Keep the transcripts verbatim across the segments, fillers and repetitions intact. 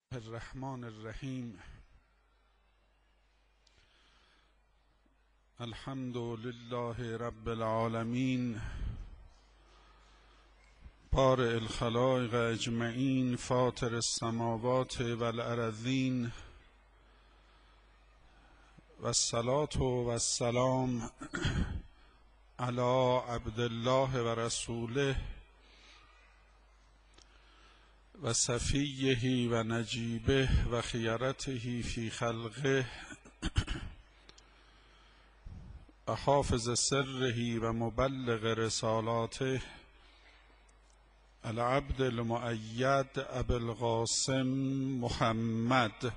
الرحمن الرحیم. الحمد لله رب العالمین بارئ الخلائق اجمعین فاطر السماوات والارضین والصلاة والسلام علی عبد الله و رسوله و صفیه و نجیبه و خیرته فی خلقه و حافظ سره و مبلغ رسالاته العبد المؤید ابی القاسم محمد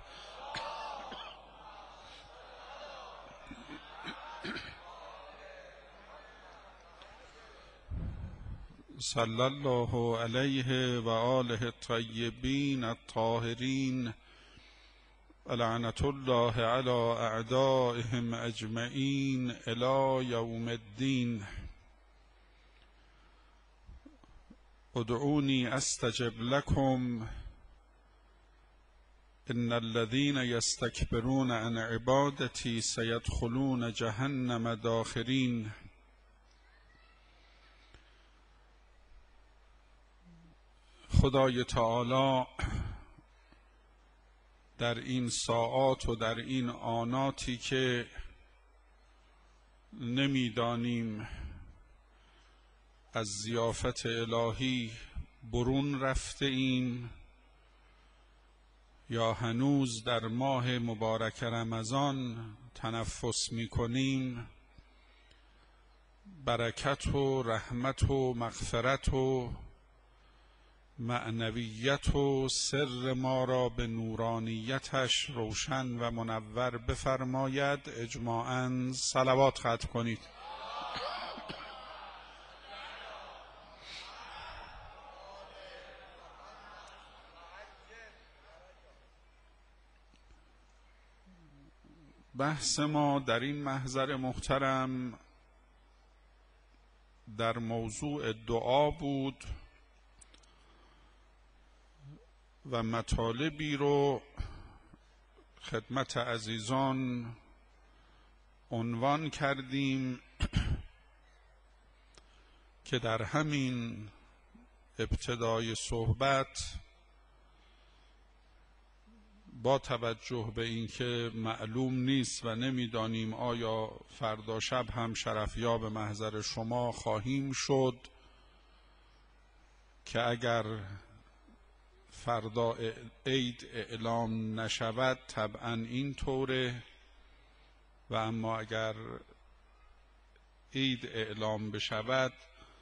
صلی الله علیه و آله الطیبین الطاهرین و لعنة الله علی اعدائهم اجمعین الی یوم الدین. ادعونی استجب لکم ان الذین یستکبرون عن عبادتی سیدخلون جهنم داخرین. خدای تعالی در این ساعات و در این آناتی که نمیدانیم از ضیافت الهی برون رفته ایم یا هنوز در ماه مبارک رمضان تنفس می کنیم، برکت و رحمت و مغفرت و معنویت و سر ما را به نورانیتش روشن و منور بفرماید. اجماعاً صلوات ختم کنید. بحث ما در این محضر محترم در موضوع دعا بود و مطالبی رو خدمت عزیزان عنوان کردیم که در همین ابتدای صحبت با توجه به اینکه معلوم نیست و نمیدانیم آیا فردا شب هم شرفیاب محضر شما خواهیم شد که اگر فردا عید اعلام نشود طبعا این طوره، و اما اگر عید اعلام بشود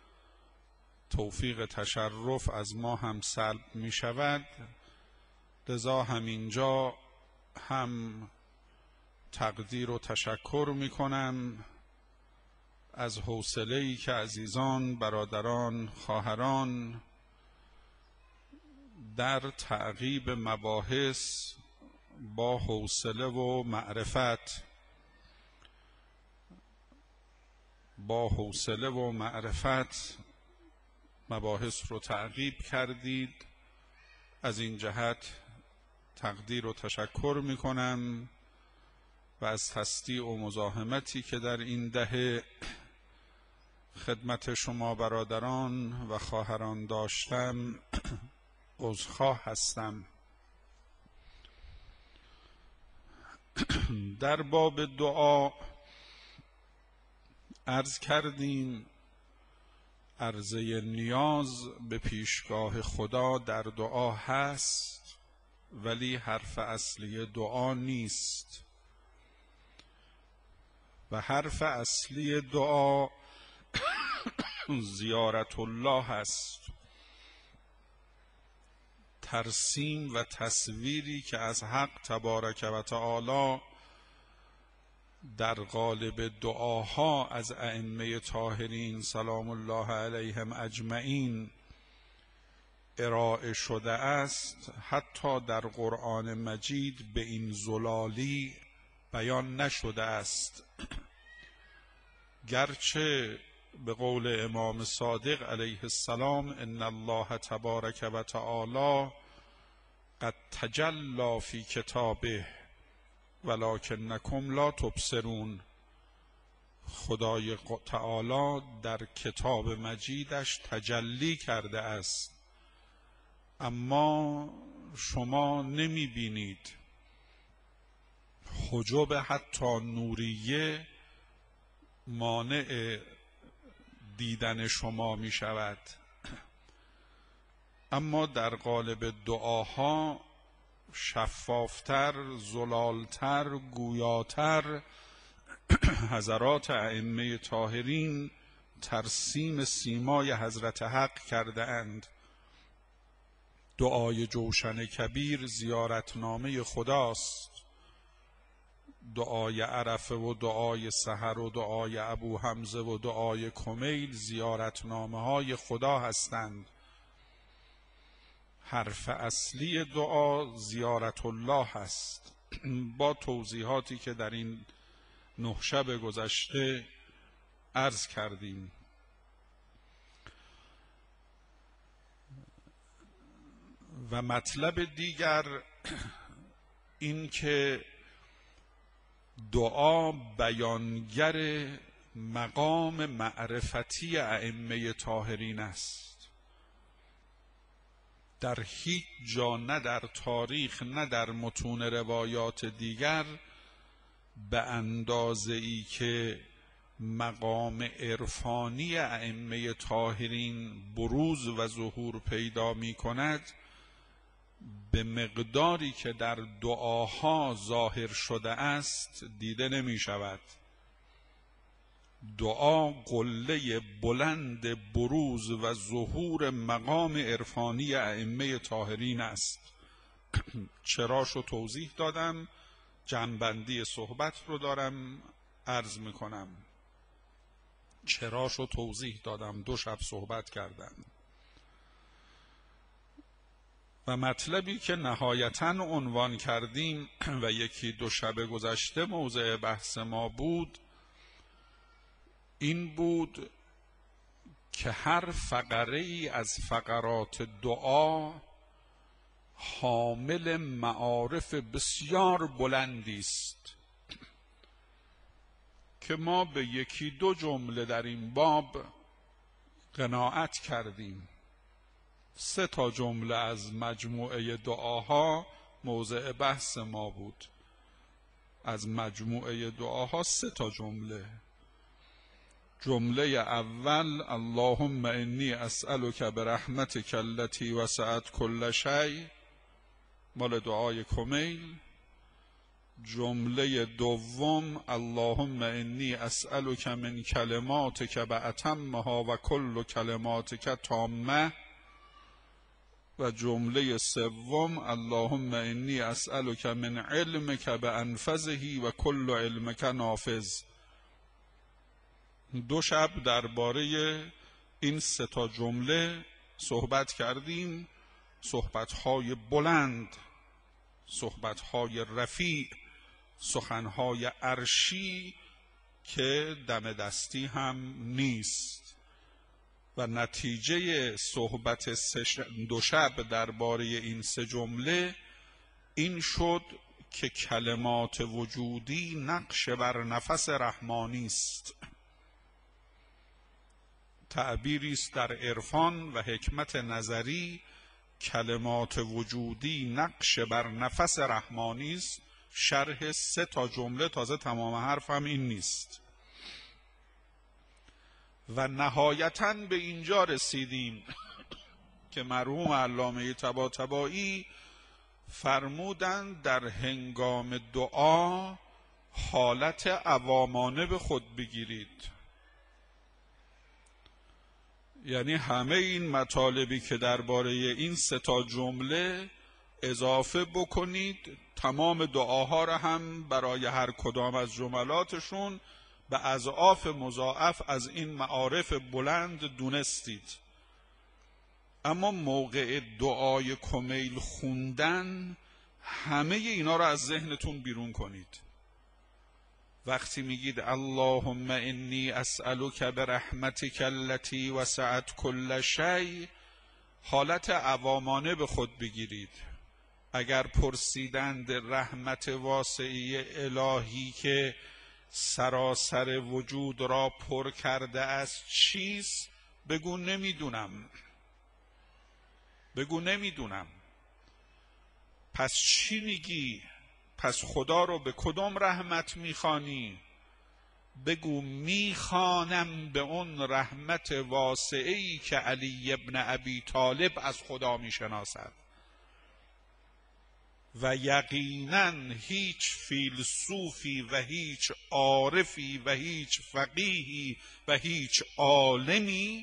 توفیق تشرف از ما هم سلب می شود. لذا همینجا هم تقدیر و تشکر می کنم از حوصله‌ای که عزیزان، برادران، خواهران در تعقیب مباحث با حوصله و معرفت با حوصله و معرفت مباحث رو تعقیب کردید. از این جهت تقدیر و تشکر می کنم و از تسطیع و مزاحمتی که در این دهه خدمت شما برادران و خواهران داشتم عذرخواه هستم. در باب دعا عرض کردیم عرضه نیاز به پیشگاه خدا در دعا هست، ولی حرف اصلی دعا نیست و حرف اصلی دعا زیارت الله هست. ترسیم و تصویری که از حق تبارک و تعالی در قالب دعاها از ائمه طاهرین سلام الله علیهم اجمعین ارائه شده است، حتی در قرآن مجید به این زلالی بیان نشده است. گرچه به قول امام صادق علیه السلام ان الله تبارک و تعالی قد تجلی فی کتابه ولکنکم لا تبصرون. خدای تعالی در کتاب مجیدش تجلی کرده است اما شما نمی بینید. حجب حتی نوریه مانع دیدن شما می شود. اما در قالب دعاها شفافتر، زلالتر، گویاتر حضرات ائمه طاهرین ترسیم سیمای حضرت حق کرده اند. دعای جوشن کبیر زیارتنامه خداست. دعای عرفه و دعای سحر و دعای ابو حمزه و دعای کمیل زیارتنامه های خدا هستند. حرف اصلی دعا زیارت الله هست. با توضیحاتی که در این نه شب گذشته عرض کردیم. و مطلب دیگر این که دعا بیانگر مقام معرفتی ائمه طاهرین است. در هیچ جا نه در تاریخ نه در متون روایات دیگر به اندازه ای که مقام عرفانی ائمه طاهرین بروز و ظهور پیدا می کند به مقداری که در دعاها ظاهر شده است دیده نمی شود. دعا قله بلند بروز و ظهور مقام عرفانی ائمه طاهرین است. چراشو توضیح دادم، جنبندی صحبت رو دارم عرض میکنم. چراشو توضیح دادم، دو شب صحبت کردم. و مطلبی که نهایتاً عنوان کردیم و یکی دو شب گذشته موضع بحث ما بود این بود که هر فقره ای از فقرات دعا حامل معارف بسیار بلندی است که ما به یکی دو جمله در این باب قناعت کردیم. سه تا جمله از مجموعه دعاها موضع بحث ما بود. از مجموعه دعاها سه تا جمله. جمله اول اللهم انی اسألک برحمتک التی وسعت کل شیء مال دعای کمیل. جمله دوم اللهم انی اسألک من کلماتک بأتمها و کل کلماتک تامه. و جمله سوم اللهم انی اسألک من علمک بأنفذه و کل علمک نافذ. دو شب درباره این سه تا جمله صحبت کردیم. صحبت‌های بلند، صحبت‌های رفیع، سخن‌های عرشی که دم دستی هم نیست. و نتیجه صحبت دو شب درباره این سه جمله این شد که کلمات وجودی نقش بر نفس رحمانی است. تعبیری است در عرفان و حکمت نظری، کلمات وجودی نقش بر نفس رحمانی است. شرح سه تا جمله، تازه تمام حرف هم این نیست. و نهایتاً به اینجا رسیدیم که مرحوم علامه طباطبایی فرمودند در هنگام دعا حالت عوامانه به خود بگیرید. یعنی همه این مطالبی که درباره این سه تا جمله اضافه بکنید، تمام دعاها را هم برای هر کدام از جملاتشون به اضعاف مضاعف از این معارف بلند دونستید. اما موقع دعای کمیل خوندن همه اینا را از ذهنتون بیرون کنید. وقتی میگید اللهم انی اسألک برحمتک التی وسعت کل شیء، حالت عوامانه به خود بگیرید. اگر پرسیدند رحمت واسعه الهی که سراسر وجود را پر کرده است چیست؟ بگو نمیدونم. بگو نمیدونم. پس چی میگی؟ پس خدا رو به کدوم رحمت میخوانی؟ بگو میخوانم به اون رحمت واسعی که علی ابن ابی طالب از خدا میشناسد. و یقینا هیچ فیلسوفی و هیچ عارفی و هیچ فقیهی و هیچ عالمی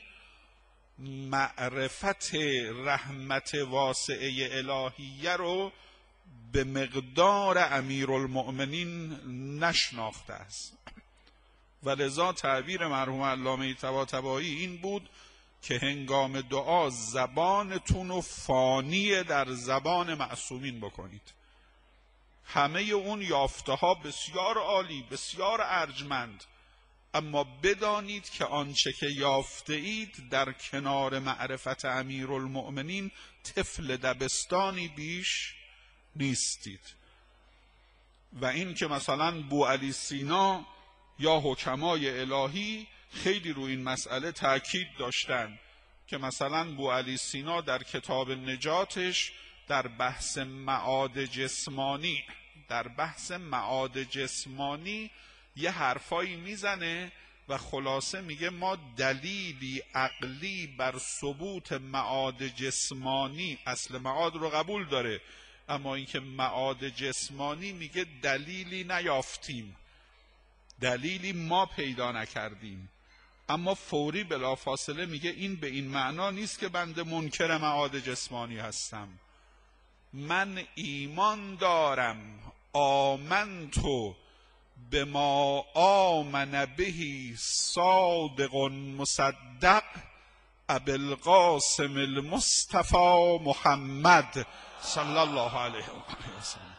معرفت رحمت واسعه الهیه رو به مقدار امیرالمؤمنین نشناخته است. و لذا تعبیر مرحوم علامه طباطبایی این بود که هنگام دعا زبانتون رو فانی در زبان معصومین بکنید. همه اون یافته ها بسیار عالی، بسیار ارجمند، اما بدانید که آنچه که یافته اید در کنار معرفت امیرالمؤمنین طفل دبستانی بیش نیستید. و این که مثلا بوعلی سینا یا حکمای الهی خیلی روی این مسئله تاکید داشتن که مثلا بوعلی سینا در کتاب نجاتش در بحث معاد جسمانی در بحث معاد جسمانی یه حرفایی میزنه و خلاصه میگه ما دلیلی عقلی بر ثبوت معاد جسمانی، اصل معاد رو قبول داره، اما اینکه معاد جسمانی میگه دلیلی نیافتیم، دلیلی ما پیدا نکردیم. اما فوری بلافاصله میگه این به این معنا نیست که بنده منکر معاد جسمانی هستم. من ایمان دارم، آمنتو به ما آمن بهی صادق مصدق ابوالقاسم المصطفى محمد صلی الله علیه و سلم.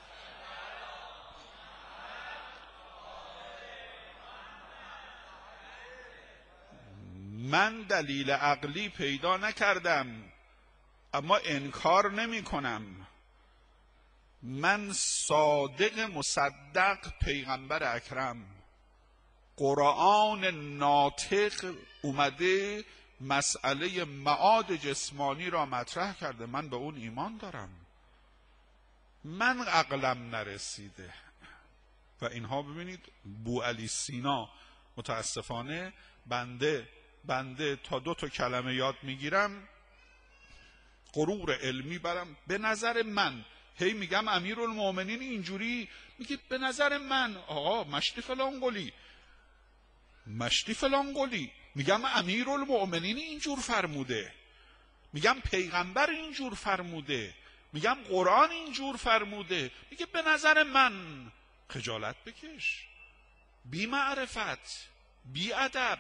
من دلیل عقلی پیدا نکردم اما انکار نمی کنم. من صادق مصدق پیغمبر اکرم، قرآن ناطق اومده مسئله معاد جسمانی را مطرح کرده، من به اون ایمان دارم، من عقلم نرسیده. و اینها ببینید بوعلی سینا، متاسفانه بنده بنده تا دو تا کلمه یاد میگیرم غرور علمی برم. به نظر من هی میگم امیرالمؤمنین اینجوری، میگه به نظر من آقا مشتی فلان قلی مشتی فلان قلی میگم امیرالمؤمنین اینجور فرموده، میگم پیغمبر اینجور فرموده، میگم قرآن اینجور فرموده، میگه به نظر من. خجالت بکش، بی معرفت، بی ادب.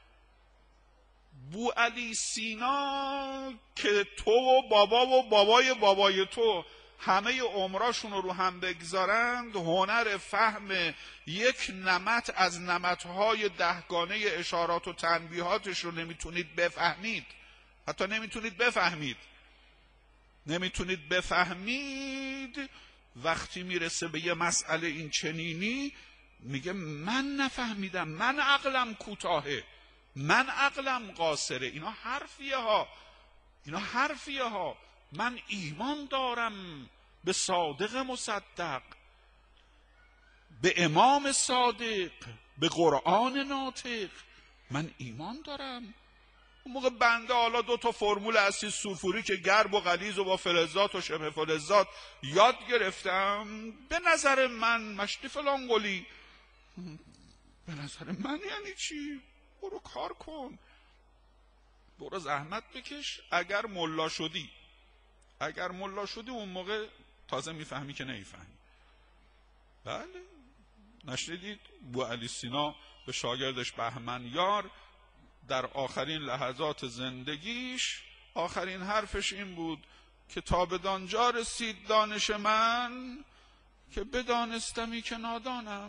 بوعلی سینا که تو و بابا و بابای بابای تو همه عمراشون رو رو هم بگذارند، هنر فهم یک نمط از نمطهای دهگانه اشارات و تنبیهاتش رو نمیتونید بفهمید. حتی نمیتونید بفهمید نمیتونید بفهمید وقتی میرسه به یه مسئله این چنینی میگه من نفهمیدم، من عقلم کوتاهه، من عقلم قاصره. اینا حرفیه ها، اینا حرفیه ها. من ایمان دارم به صادق مصدق، به امام صادق، به قرآن ناطق، من ایمان دارم. اون موقع بنده حالا دو تا فرمول اسید سولفوری که گرب و غلیظ و با فلزات و شبه فلزات یاد گرفتم، به نظر من مشتی فلان قلی. به نظر من یعنی چی؟ برو کار کن، برو زحمت بکش. اگر ملا شدی اگر ملا شدی اون موقع تازه میفهمی که نمیفهمی. بله، نشنیدید بوعلی سینا به شاگردش بهمن یار در آخرین لحظات زندگیش آخرین حرفش این بود که تا به دانجا رسید دانش من که بدانستمی که نادانم،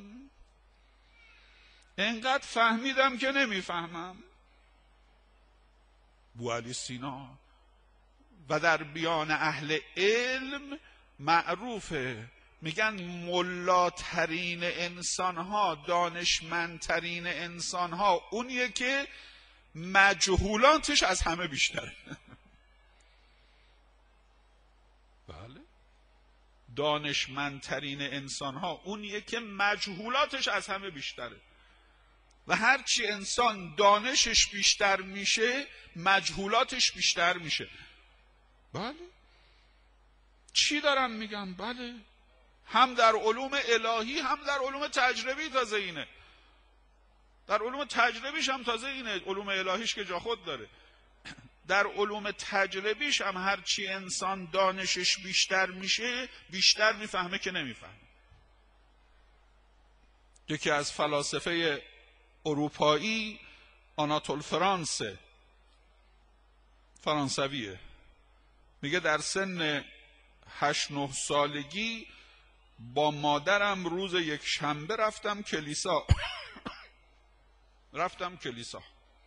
انقدر فهمیدم که نمیفهمم. بوعلی سینا. و در بیان اهل علم معروفه، میگن ملاترین انسانها، دانشمندترین انسانها اونیه که مجهولاتش از همه بیشتره. بله، دانشمندترین انسانها اونیه که مجهولاتش از همه بیشتره و هرچی انسان دانشش بیشتر میشه مجهولاتش بیشتر میشه. بله، چی دارم میگم؟ بله، هم در علوم الهی هم در علوم تجربی تازه اینه. در علوم تجربیش هم تازه اینه، علوم الهیش که جا خود داره. در علوم تجربیش هم هرچی انسان دانشش بیشتر میشه بیشتر میفهمه که نمیفهمه. یکی از فلاسفه اروپایی آناتول فرانس، فرانسویه، میگه در سن هشت نه سالگی با مادرم روز یک شنبه رفتم کلیسا رفتم کلیسا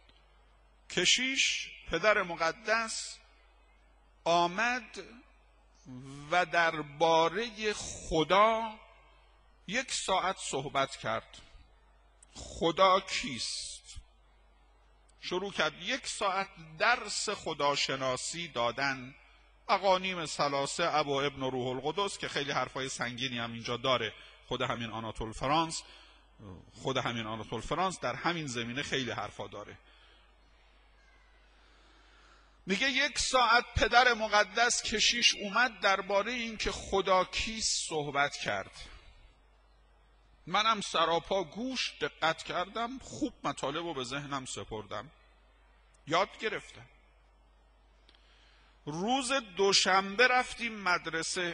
کشیش پدر مقدس آمد و درباره خدا یک ساعت صحبت کرد. خدا کیست؟ شروع کرد یک ساعت درس خداشناسی دادن، اقانیم ثلاثه، ابا ابن روح القدس، که خیلی حرفای سنگینی هم اینجا داره. خود همین آناتول فرانس خود همین آناتول فرانس در همین زمینه خیلی حرفا داره. میگه یک ساعت پدر مقدس کشیش اومد درباره این که خدا کیست صحبت کرد. منم سراپا گوش دقت کردم، خوب مطالب رو به ذهنم سپردم، یاد گرفتم. روز دوشنبه رفتیم مدرسه،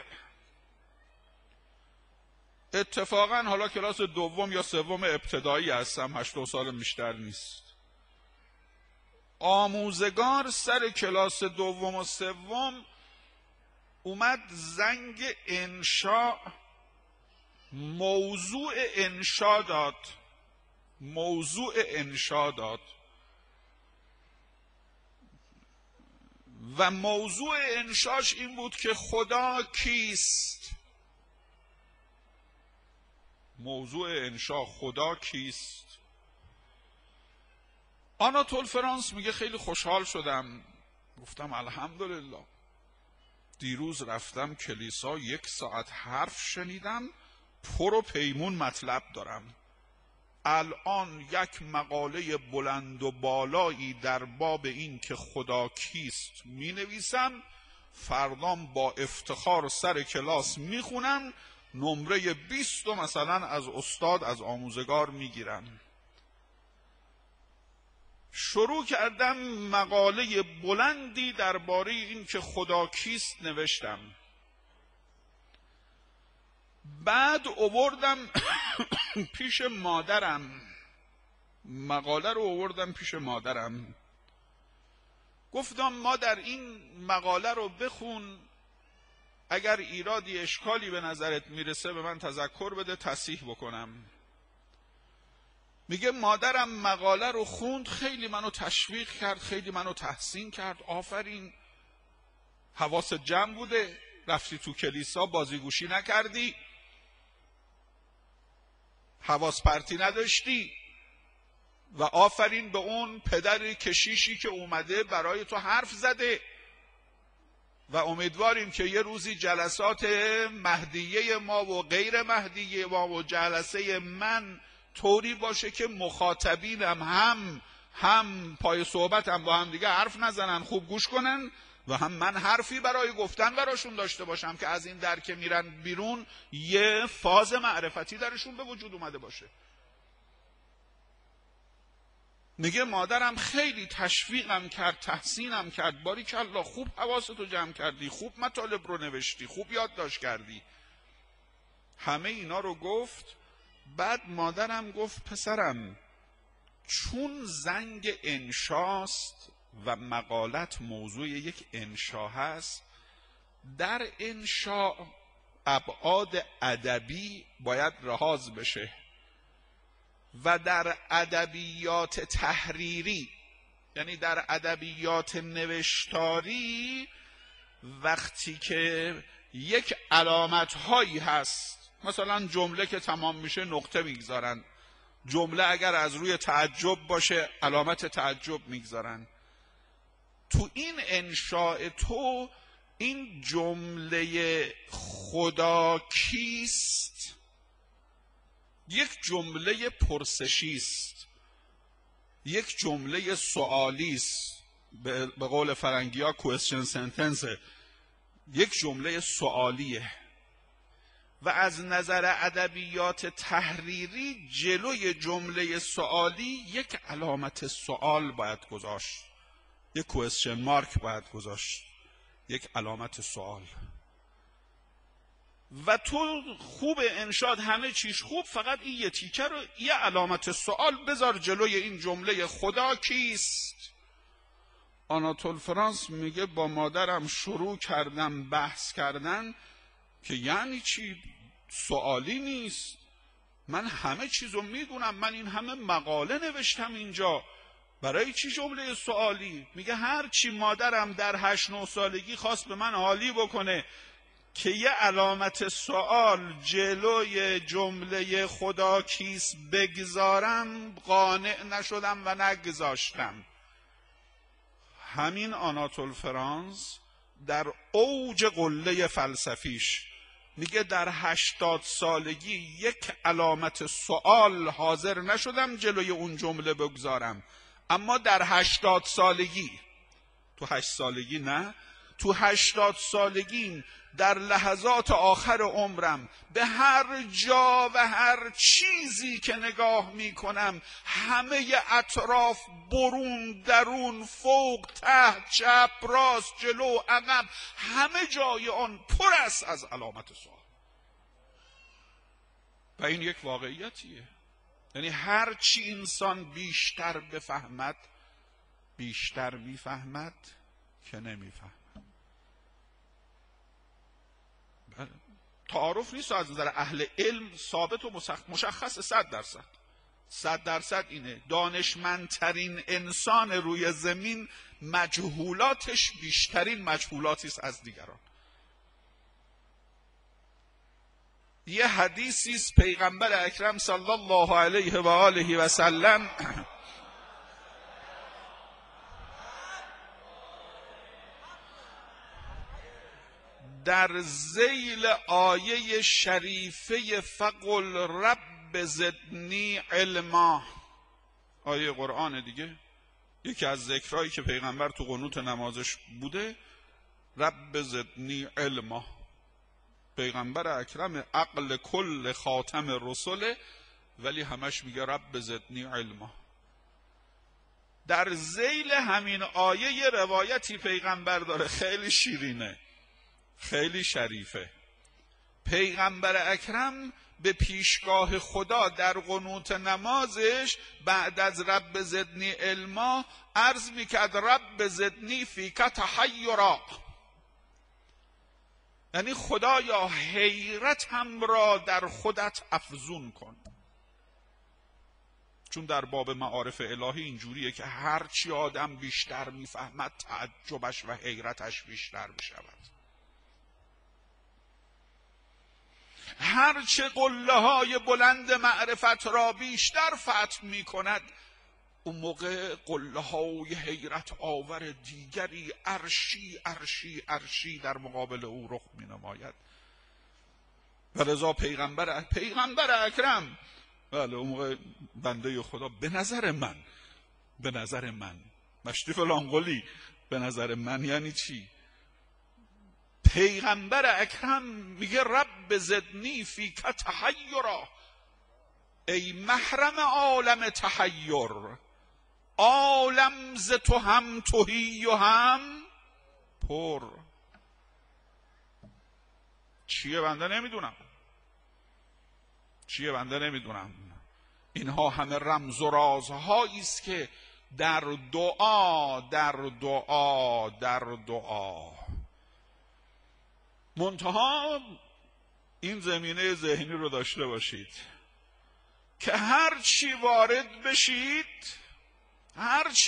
اتفاقا حالا کلاس دوم یا سوم ابتدایی هستم، هشت سال بیشتر نیست. آموزگار سر کلاس دوم و سوم اومد زنگ انشاء، موضوع انشاء داد موضوع انشاء داد و موضوع انشاش این بود که خدا کیست. موضوع انشاء خدا کیست. آناتول فرانس میگه خیلی خوشحال شدم، گفتم الحمدلله. دیروز رفتم کلیسا، یک ساعت حرف شنیدم، پر و پیمون مطلب دارم. الان یک مقاله بلند و بالایی در باب این که خدا کیست می نویسم، فردام با افتخار سر کلاس می خونم، نمره بیست و مثلا از استاد از آموزگار می گیرم. شروع کردم مقاله بلندی درباره این که خدا کیست نوشتم. بعد آوردم پیش مادرم، مقاله رو آوردم پیش مادرم، گفتم مادر این مقاله رو بخون، اگر ایرادی اشکالی به نظرت میرسه به من تذکر بده تصحیح بکنم. میگه مادرم مقاله رو خوند، خیلی منو تشویق کرد، خیلی منو تحسین کرد، آفرین، حواست جمع بوده، رفتی تو کلیسا بازیگوشی نکردی، حواس پرتی نداشتی، و آفرین به اون پدر کشیشی که اومده برای تو حرف زده، و امیدواریم که یه روزی جلسات مهدیه ما و غیر مهدیه ما و جلسه من طوری باشه که مخاطبینم هم هم پای صحبتم با هم دیگه حرف نزنن، خوب گوش کنن، و هم من حرفی برای گفتن براشون داشته باشم که از این در که میرن بیرون یه فاز معرفتی درشون به وجود اومده باشه. میگه مادرم خیلی تشویقم کرد، تحسینم کرد، باریکالله خوب حواستو جمع کردی، خوب مطالب رو نوشتی، خوب یادداشت کردی، همه اینا رو گفت. بعد مادرم گفت پسرم، چون زنگ انشاست و مقالت موضوع یک انشا هست، در انشا ابعاد ادبی باید لحاظ بشه و در ادبیات تحریری، یعنی در ادبیات نوشتاری، وقتی که یک علامت هایی هست، مثلا جمله که تمام میشه نقطه میگذارن، جمله اگر از روی تعجب باشه علامت تعجب میگذارن. تو این انشاء تو این جمله خدا کیست یک جمله پرسشی است، یک جمله سوالی است، به قول فرنگی ها question sentence، یک جمله سوالیه و از نظر ادبیات تحریری جلوی جمله سوالی یک علامت سوال باید گذاشت، یک question mark باید گذاشت، یک علامت سوال. و تو خوب انشاد همه چیز خوب، فقط این یه تیکه رو یه علامت سوال بذار جلوی این جمله خدا کیست. آناتول فرانس میگه با مادرم شروع کردم بحث کردن که یعنی چی سوالی نیست، من همه چیزو میدونم، من این همه مقاله نوشتم اینجا، برای چی جمله سوالی؟ میگه هر چی مادرم در هشت نه سالگی خواست به من حالی بکنه که یه علامت سوال جلوی جمله خدا کیست بگذارم، قانع نشدم و نگذاشتم. همین آناتول فرانس در اوج قله فلسفیش میگه در هشتاد سالگی یک علامت سوال حاضر نشدم جلوی اون جمله بگذارم، اما در هشتاد سالگی، تو هشت سالگی نه، تو هشتاد سالگی در لحظات آخر عمرم به هر جا و هر چیزی که نگاه میکنم همه اطراف، برون درون، فوق تحت، چپ راست جلو عقب، همه جای آن پر است از علامت سوال. و این یک واقعیتیه، یعنی هر چی انسان بیشتر بفهمد بیشتر میفهمد که نمیفهمد. تعارف نیست از نظر اهل علم ثابت و مشخص صد درصد صد درصد اینه دانشمندترین انسان روی زمین مجهولاتش بیشترین مجهولاتی است از دیگران. یه حدیثی است پیغمبر اکرم صلی الله علیه و آله و سلم در ذیل آیه شریفه فقل رب زدنی علما، آیه قرآن دیگه، یکی از ذکرهایی که پیغمبر تو قنوت نمازش بوده رب زدنی علما. پیغمبر اکرم عقل کل خاتم رسوله ولی همش میگه رب زدنی علما. در ذیل همین آیه یه روایتی پیغمبر داره خیلی شیرینه، خیلی شریفه. پیغمبر اکرم به پیشگاه خدا در قنوت نمازش بعد از رب زدنی علما عرض میکرد رب زدنی فیک تحیرا، یعنی خدایا حیرتم را در خودت افزون کن. چون در باب معارف الهی اینجوریه که هرچی آدم بیشتر میفهمد تعجبش و حیرتش بیشتر میشود. هرچه قله های بلند معرفت را بیشتر فتح می کند اون موقع قله های حیرت آور دیگری عرشی عرشی عرشی در مقابل او رخ می نماید. و رضا پیغمبر پیغمبر اکرم بله اون موقع بنده خدا به نظر من به نظر من مشتی فلان قلی به نظر من یعنی چی؟ پیغمبر اکرم میگه رب زدنی فیک تحیرا، ای محرم عالم تحیر، عالم ز تو هم تهی و هم پر. چیه بنده نمیدونم چیه بنده نمیدونم اینها همه رمز و رازهایی است که در دعا در دعا در دعا منتها این زمینه ذهنی رو داشته باشید که هر چی وارد بشید، هر چی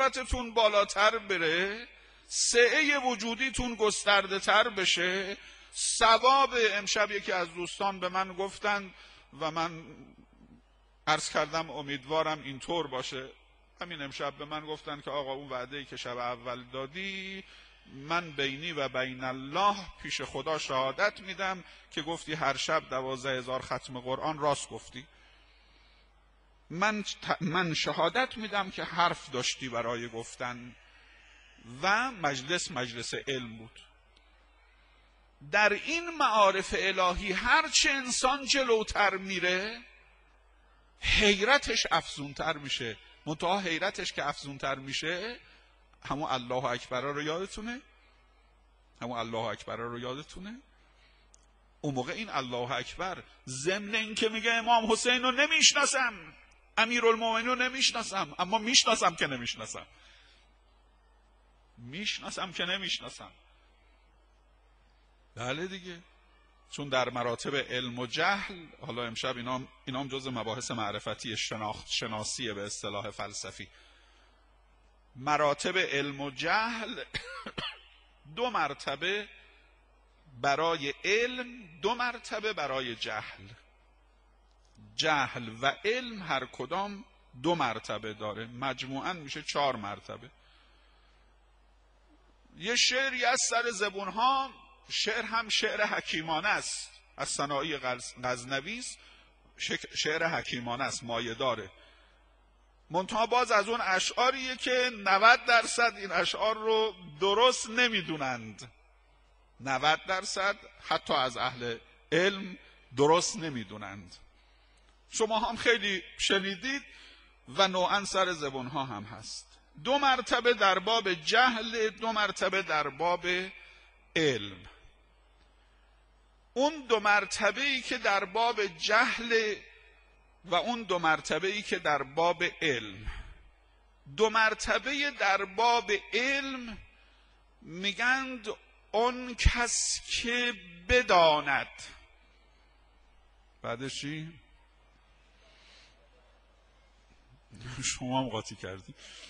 معرفتتون بالاتر بره، سعه وجودیتون گسترده تر بشه، ثواب امشب یکی از دوستان به من گفتن و من عرض کردم امیدوارم اینطور باشه. همین امشب به من گفتن که آقا اون وعده‌ای که شب اول دادی، من بینی و بین الله پیش خدا شهادت میدم که گفتی هر شب دوازده هزار ختم قرآن، راست گفتی. من من شهادت میدم که حرف داشتی برای گفتن. و مجلس مجلس علم بود. در این معارف الهی هرچه انسان جلوتر میره حیرتش افزونتر میشه. منتها حیرتش که افزونتر میشه، همون الله اکبر رو یادتونه؟ همون الله اکبر رو یادتونه؟ اون موقع این الله اکبر ضمن این که میگه امام حسین رو نمیشناسم، امیرالمومنین رو نمیشناسم، اما میشناسم که نمیشناسم، میشناسم که نمیشناسم. بله دیگه، چون در مراتب علم و جهل، حالا امشب اینام اینام جز مباحث معرفتی شناخت شناسیه به اصطلاح فلسفی. مراتب علم و جهل دو مرتبه برای علم، دو مرتبه برای جهل. جهل و علم هر کدام دو مرتبه داره، مجموعاً میشه چهار مرتبه. یه شعری از سر زبونها، شعر هم شعر حکیمانه است، از صناعی غزنوی است، شعر حکیمانه است، مایه داره. منتها باز از اون اشعاریه که نود درصد این اشعار رو درست نمیدونند. نود درصد حتی از اهل علم درست نمیدونند. شما هم خیلی شنیدید و نوعا سر زبونها هم هست. دو مرتبه در باب جهل، دو مرتبه در باب علم. اون دو مرتبه‌ای که در باب جهل و اون دو مرتبه‌ای که در باب علم، دو مرتبه در باب علم میگند اون کس که بداند. بعدش چی؟ شما هم قاطی کردی.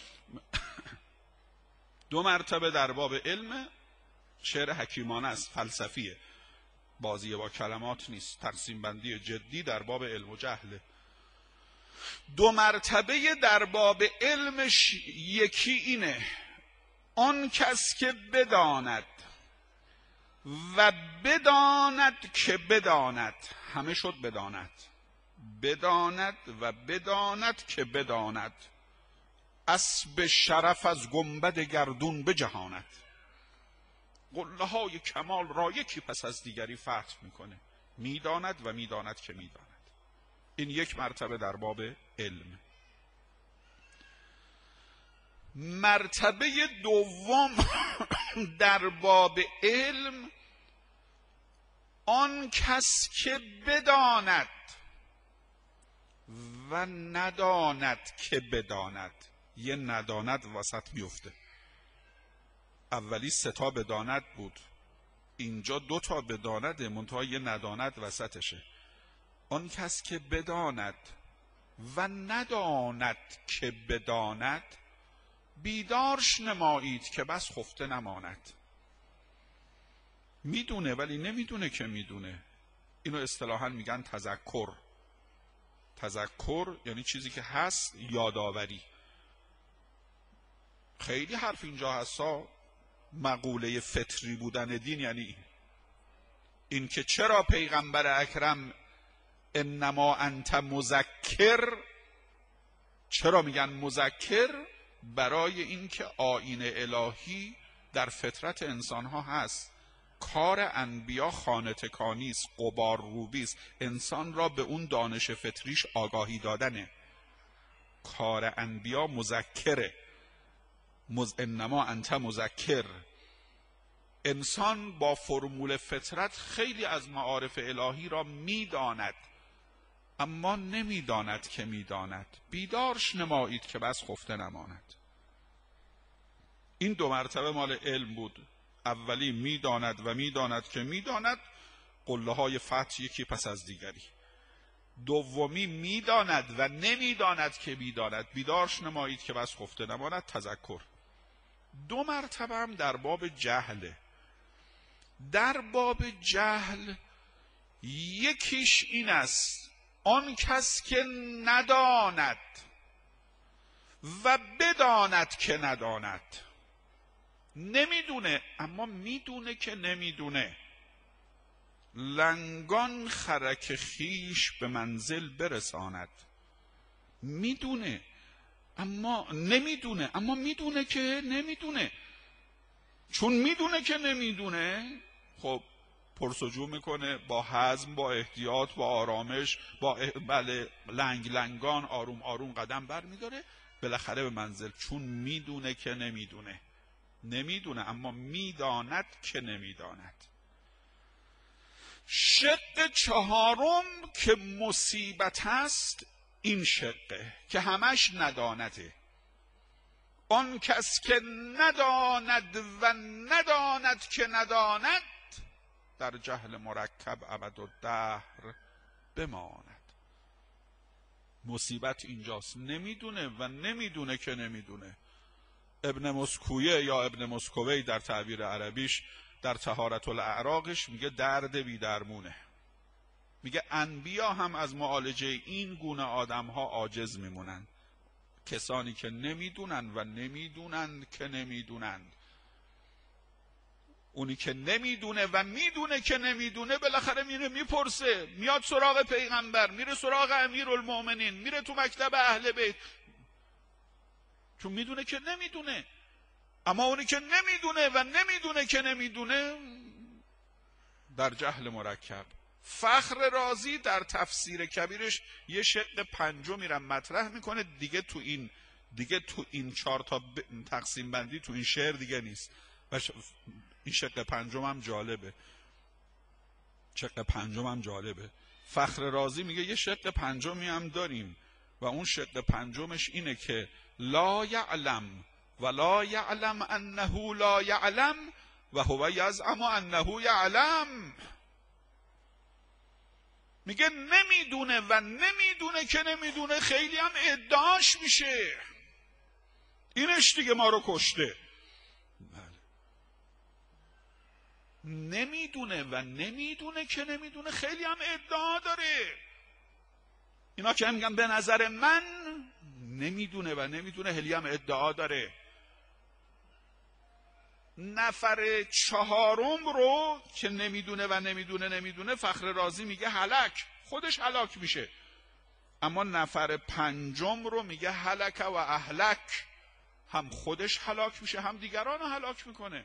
دو مرتبه در باب علم، شعر حکیمانه است، فلسفیه، بازی با کلمات نیست، تقسیم بندی جدی در باب علم و جهل. دو مرتبه در باب علمش یکی اینه، آن کس که بداند و بداند که بداند، همه شد بداند، بداند و بداند که بداند، اسب شرف از گنبد گردون بجهاند. قله های کمال را یکی پس از دیگری فتح میکنه، میداند و میداند که میداند. این یک مرتبه در باب علم. مرتبه دوم در باب علم، آن کس که بداند و نداند که بداند. یه نداند وسط میفته. اولی سه تا بداند بود، اینجا دو تا بداند، منتها یه نداند وسطشه. آن کس که بداند و نداند که بداند، بیدارش نمایید که بس خفته نماند. میدونه ولی نمیدونه که میدونه. اینو اصطلاحاً میگن تذکر. تذکر یعنی چیزی که هست، یادآوری. خیلی حرف اینجا هستا. مقوله فطری بودن دین یعنی این این که چرا پیغمبر اکرم انما انت مذکر، چرا میگن مذکر؟ برای این که آیین الهی در فطرت انسانها هست. کار انبیا خانه تکانی است، غبار روبی است، انسان را به اون دانش فطریش آگاهی دادنه. کار انبیا مذکره. مز... انما انت مذکر. انسان با فرمول فطرت خیلی از معارف الهی را میداند، اما نمیداند که میداند. بیدارش نمایید که بس خفته نماند. این دو مرتبه مال علم بود. اولی میداند و میداند که میداند، قله های فتح یکی پس از دیگری. دومی میداند و نمیداند که میداند، بیدارش نمایید که بس خفته نماند، تذکر. دو مرتبه هم در باب جهله. در باب جهل یکیش این است آن کس که نداند و بداند که نداند. نمیدونه اما میدونه که نمیدونه. لنگان خرک خیش به منزل برساند. میدونه اما نمیدونه، اما میدونه که نمیدونه. چون میدونه که نمیدونه، خب پرسجو میکنه، با حزم، با احتیاط، با آرامش، با بله لنگ لنگان آروم آروم قدم بر میداره، بالاخره به منزل. چون میدونه که نمیدونه. نمیدونه اما میداند که نمیداند. شق چهارم که مصیبت است این شقه که همش ندانده. آن کس که نداند و نداند که نداند در جهل مرکب ابد و دهر بماند. مصیبت اینجاست، نمیدونه و نمیدونه که نمیدونه. ابن مسکویه یا ابن مسکوی در تعبیر عربیش در طهارت الاعراقش میگه درد بی درمونه. میگه انبیا هم از معالجه این گونه آدم ها عاجز میمونن. کسانی که نمیدونن و نمیدونن که نمیدونن. اونی که نمیدونه و میدونه که نمیدونه بالاخره میره میپرسه، میاد سراغ پیغمبر، میره سراغ امیرالمؤمنین، میره تو مکتب اهل بیت، چون میدونه که نمیدونه. اما اونی که نمیدونه و نمیدونه که نمیدونه در جهل مرکب. فخر رازی در تفسیر کبیرش یه شق پنجم میرم مطرح میکنه، دیگه تو این دیگه تو این چهار تا تقسیم بندی تو این شعر دیگه نیست. و این شق پنجم هم جالبه. شق پنجم هم جالبه. فخر رازی میگه یه شق پنجمی هم داریم و اون شق پنجمش اینه که لا یعلم و لا یعلم انه لا یعلم و هو یزعم انه یعلم. میگه نمیدونه و نمیدونه که نمیدونه، خیلی هم ادعاش میشه. اینش دیگه ما رو کشته. نمیدونه و نمیدونه که نمیدونه، خیلی هم ادعا داره. اینا که میگن به نظر من نمیدونه و نمیدونه، خیلی هم ادعا داره. نفر چهارم رو که نمیدونه و نمیدونه نمیدونه فخر رازی میگه هلک، خودش هلاک میشه. اما نفر پنجم رو میگه هلک و اهلک، هم خودش هلاک میشه هم دیگران رو هلاک میکنه.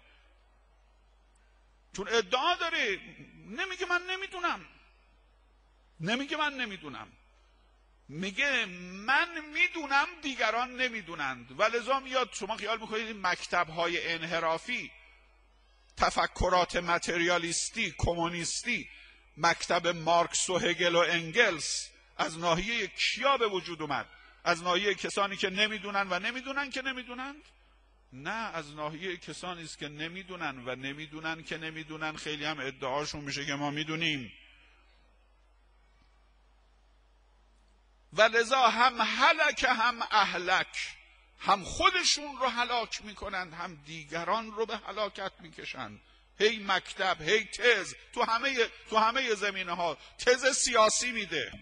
چون ادعا داره، نمیگه من نمیدونم، نمیگه من نمیدونم، میگه من میدونم دیگران نمیدونند. و لذا میاد، شما خیال میکنید این مکتب‌های انحرافی، تفکرات متریالیستی، کمونیستی، مکتب مارکس و هگل و انگلس از ناحیه کیا به وجود اومد؟ از ناحیه کسانی که نمیدونن و نمیدونن که نمیدونند؟ نه، از ناحیه کسانی است که نمیدونن و نمیدونن که نمیدونن. خیلی هم ادعاشون میشه که ما میدونیم. و لذا هم هلک هم اهلک، هم خودشون رو هلاک میکنند هم دیگران رو به هلاکت میکشند. هی مکتب، هی تز، تو همه تو همه زمینه ها. تز سیاسی میده،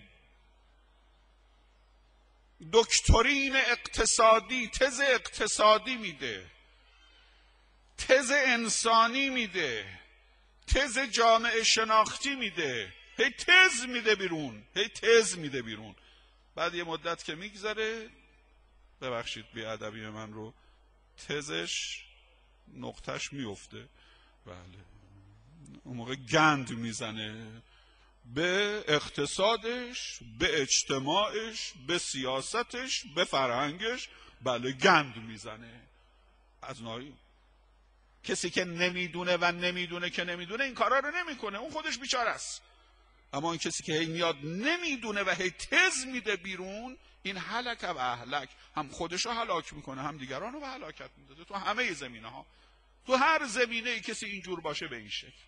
دکترین اقتصادی، تز اقتصادی میده، تز انسانی میده، تز جامعه شناختی میده، هی تز میده بیرون، هی تز میده بیرون. بعد یه مدت که میگذره، ببخشید بیادبی من رو، تزش نقطش میفته. بله، اون موقع گند میزنه به اقتصادش، به اجتماعش، به سیاستش، به فرهنگش. بله، گند میزنه. از نوعی کسی که نمیدونه و نمیدونه که نمیدونه این کارا رو نمیکنه، اون خودش بیچاره است. اما این کسی که هی میاد نمیدونه و هی تز میده بیرون، این هلک و اهلک، هم خودش رو هلاک میکنه هم دیگران رو به هلاکت میده. تو همه زمینه ها، تو هر زمینه ای کسی اینجور باشه به این شکل.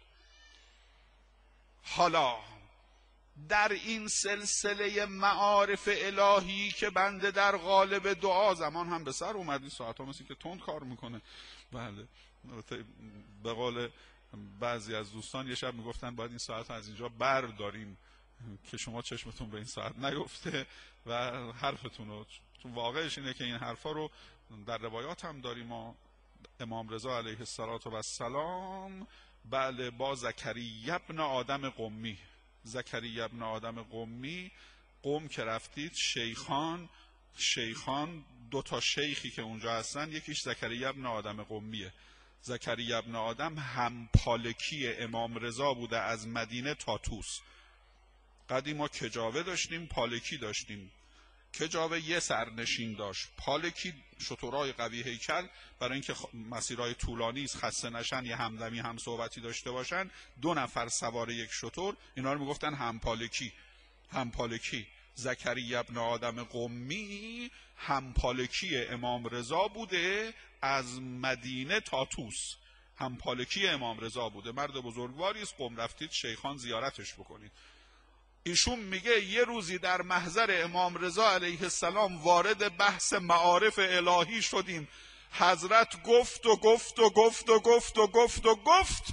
حالا در این سلسله معارف الهی که بنده در قالب دعا، زمان هم به سر اومد، این ساعت ها مثل که تند کار میکنه. بله، به قول بعضی از دوستان یه شب میگفتن باید این ساعت رو از اینجا برداریم که شما چشمتون به این ساعت نیفته و حرفتون رو، چون واقعش اینه که این حرفا رو در روایات هم داریم. ما امام رضا علیه السلام بله با زکریا ابن آدم قمی، زکریا ابن آدم قمی، قم که رفتید شیخان شیخان دو تا شیخی که اونجا هستن، یکیش زکریا ابن آدم قمیه. زکریا ابن آدم هم پالکی امام رضا بوده از مدینه تا توس. قدیم ما کجاوه داشتیم، پالکی داشتیم. کجاوه یه سرنشین داشت، پالکی شترهای قوی هیکل، برای اینکه مسیرهای طولانی است خسته نشن، یه همدمی هم صحبتی داشته باشن، دو نفر سوار یک شتر، اینا رو میگفتن هم پالکی. هم پالکی زکریا ابن آدم قمی هم پالکی امام رضا بوده از مدینه تا توس، هم پالکی امام رضا بوده. مرد بزرگواری است، قم رفتید شیخان زیارتش بکنید. ایشون میگه یه روزی در محضر امام رضا علیه السلام وارد بحث معارف الهی شدیم. حضرت گفت و گفت و گفت و گفت و گفت و گفت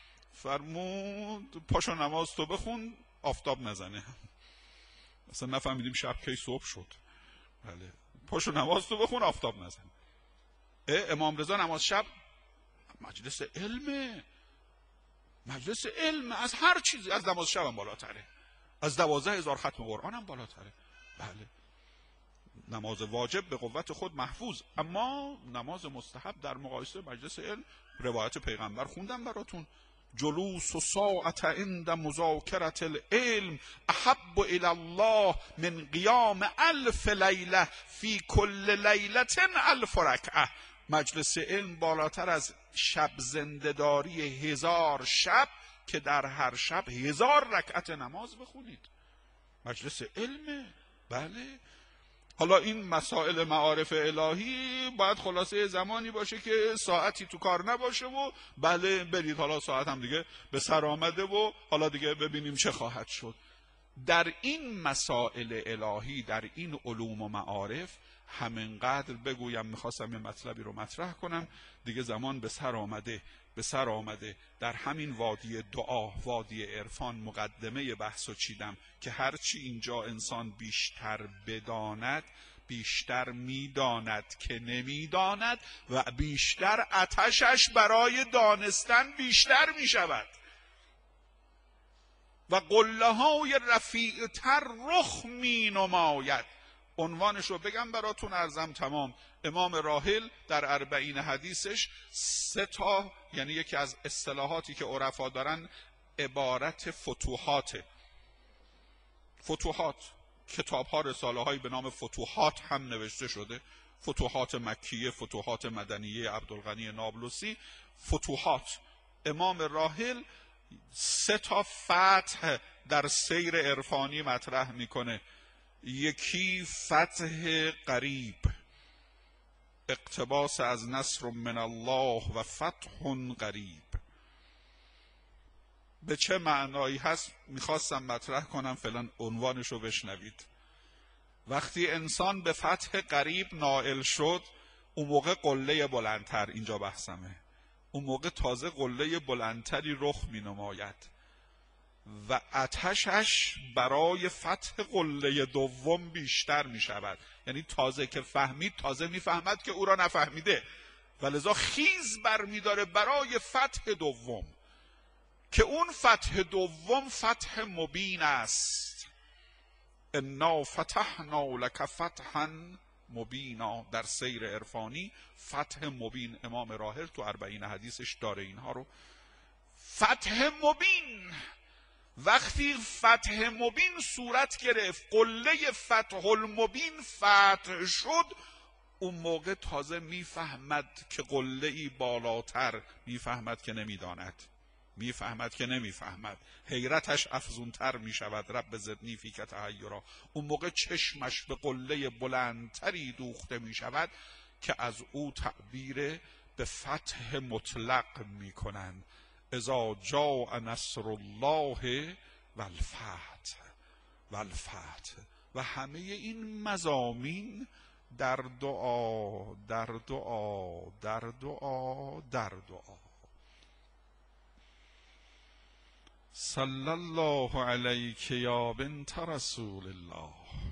فرمود پاشو نماز تو بخون آفتاب نزنه. اصلا نفهمیدیم شب کی صبح شد. بله پاشو نماز تو بخون آفتاب نزنه. امام رضا نماز شب مجلس علمه، مجلس علم از هر چیزی، از نماز شب هم بالاتره، از دوازده هزار ختم قرآن هم بالاتره. بله نماز واجب به قوت خود محفوظ، اما نماز مستحب در مقایسه مجلس علم، روایت پیغمبر خوندم براتون، جلوس و ساعت عند مذاکرت العلم احب الی الله من قیام الف لیله فی کل لیله الف رکعه. مجلس علم بالاتر از شب زنده‌داری هزار شب که در هر شب هزار رکعت نماز بخونید. مجلس علمه. بله حالا این مسائل معارف الهی باید خلاصه زمانی باشه که ساعتی تو کار نباشه و بله برید، حالا ساعت هم دیگه به سر آمده و حالا دیگه ببینیم چه خواهد شد. در این مسائل الهی، در این علوم و معارف همینقدر بگویم، میخواستم یه مطلبی رو مطرح کنم دیگه، زمان به سر آمده به سر آمده در همین وادی دعا، وادی عرفان، مقدمه بحثو چیدم که هرچی اینجا انسان بیشتر بداند بیشتر میداند که نمیداند و بیشتر آتشش برای دانستن بیشتر میشود و قله های رفیع تر رخ می نماید. عنوانش رو بگم براتون، ارزم تمام. امام راحل در اربعین حدیثش سه تا، یعنی یکی از اصطلاحاتی که عرفا دارن عبارت فتوحاته. فتوحات کتاب ها رساله هایی به نام فتوحات هم نوشته شده، فتوحات مکیه، فتوحات مدنیه عبدالغنی نابلسی. فتوحات امام راحل سه تا فتح در سیر عرفانی مطرح میکنه. یکی فتح قریب، اقتباس از نصر من الله و فتح قریب. به چه معنایی هست میخواستم مطرح کنم، فعلا عنوانش رو بشنوید. وقتی انسان به فتح قریب نائل شد، اون موقع قله بلندتر، اینجا بحثمه، اون موقع تازه قله بلندتری رخ می نماید و آتشش برای فتح قله دوم بیشتر می شود. یعنی تازه که فهمید تازه می فهمد که او را نفهمیده و لذا خیز بر می داره برای فتح دوم، که اون فتح دوم فتح مبین است. انا فتحنا لک فتحا مبینا. در سیر عرفانی فتح مبین امام راحل تو اربعین حدیثش داره اینها رو. فتح مبین، وقتی فتح مبین صورت گرفت، قله فتح المبین فتح شد، اون موقع تازه میفهمد که قله ای بالاتر، میفهمد که نمیداند، میفهمد که نمیفهمد، حیرتش افزونتر میشود. رب زدنی فیک تحیرا. اون موقع چشمش به قله بلندتری دوخته میشود که از او تعبیر به فتح مطلق میکنند. اذا جاء نصر الله والفتح والفتح. و همه این مضامین در دعا در دعا در دعا در دعا. صلی الله علیک یا بنت رسول الله.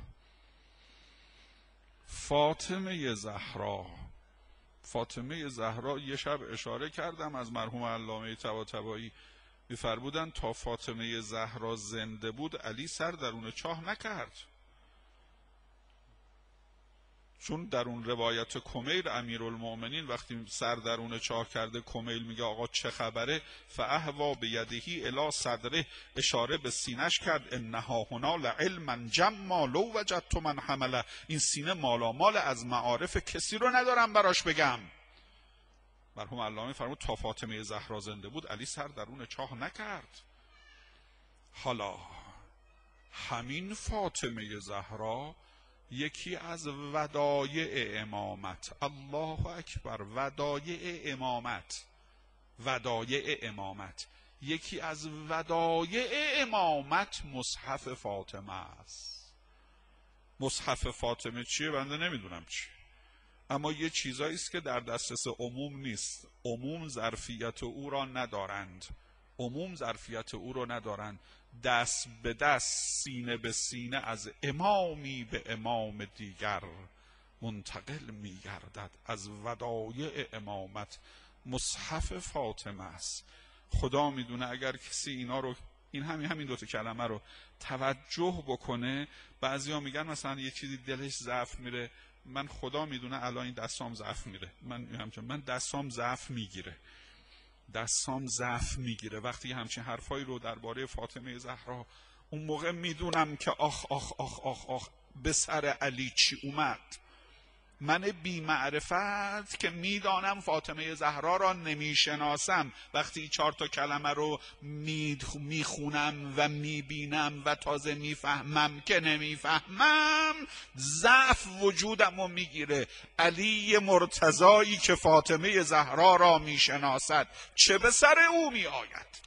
فاطمه زهرا فاطمه زهرا یه شب اشاره کردم از مرحوم علامه طباطبایی، می‌فرمودند تا فاطمه زهرا زنده بود علی سر درون چاه نکرد، چون در اون روایت کمیل امیرالمؤمنین وقتی سر درون چاه کرده کمیل میگه آقا چه خبره، فاهوا بیدهی الی صدره، اشاره به سینش کرد، انها هنا لعلما جما لو وجدت من حمله، این سینه مالامال از معارف کسی رو ندارم براش بگم. مرحوم علامه فرمود تا فاطمه زهرا زنده بود علی سر درون چاه نکرد. حالا همین فاطمه زهرا یکی از ودایع امامت، الله اکبر، ودایع امامت ودایع امامت یکی از ودایع امامت مصحف فاطمه است. مصحف فاطمه چیه بنده نمیدونم چی، اما یه چیزایی است که در دسترس عموم نیست. عموم ظرفیت او را ندارند عموم ظرفیت او را ندارند دست به دست، سینه به سینه از امامی به امام دیگر منتقل می گردد. از ودایع امامت مصحف فاطمه است. خدا میدونه اگر کسی اینا رو، این همین همین دوتا کلمه رو توجه بکنه، بعضیا میگن مثلا یه چیزی دلش ضعف میره، من خدا میدونه الان این دستام ضعف میره، من همچنین من دستام ضعف میگیره دستام ضعف میگیره وقتی همچین حرفایی رو درباره فاطمه زهرا، اون موقع میدونم که آخ آخ آخ آخ آخ به سر علی چی اومد. من بی معرفت که میدانم فاطمه زهرا را نمیشناسم، وقتی چهار تا کلمه رو میخونم و میبینم و تازه میفهمم که نمیفهمم، ضعف وجودم رو میگیره. علی مرتضایی که فاطمه زهرا را میشناسد چه به سر او میآید؟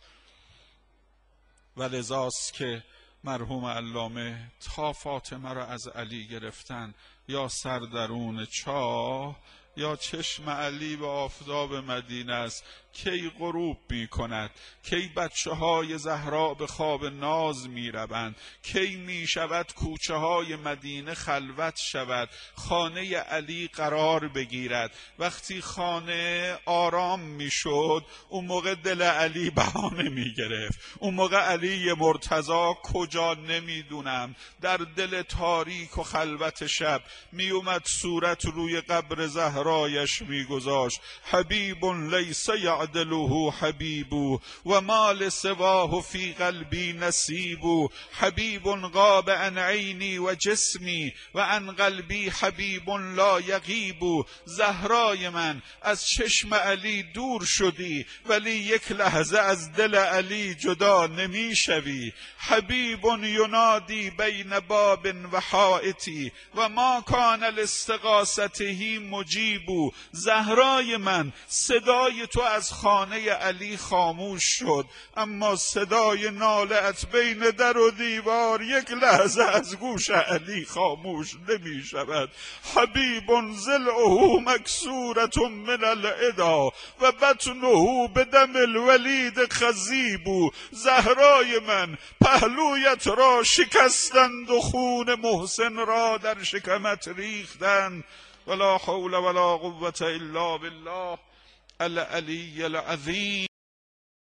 و لذاست که مرحوم علامه تا فاطمه را از علی گرفتن، یا سر درون چاه یا چشم علی به آفتاب مدینه است، کی غروب می کند، کی بچه های زهرا به خواب ناز می روند، کی می شود کوچه های مدینه خلوت شود، خانه علی قرار بگیرد. وقتی خانه آرام می شد اون موقع دل علی بهانه می گرفت. اون موقع علی مرتضی کجا نمیدونم در دل تاریک و خلوت شب می اومد صورت روی قبر زهرایش می گذاشت، حبیب لیس یعدله حبیب و مال سواه فی قلبی نصیب، حبیب غاب عن عینی و جسمی و عن قلبی حبیب لا یغیب. زهرای من از چشم علی دور شدی ولی یک لحظه از دل علی جدا نمی شوی. حبیب ینادی بین باب و حائطی و ما کان لاستغاثته مجیب. زهرای من صدای تو از خانه علی خاموش شد، اما صدای ناله‌ات بین در و دیوار یک لحظه از گوش علی خاموش نمی شود. حبیب ضلعه مکسورة من العدا و بطنه بدم الولید خضیب. زهرای من پهلویت را شکستند و خون محسن را در شکمت ریختند. ولا حول ولا قوة الا بالله العلی العظیم.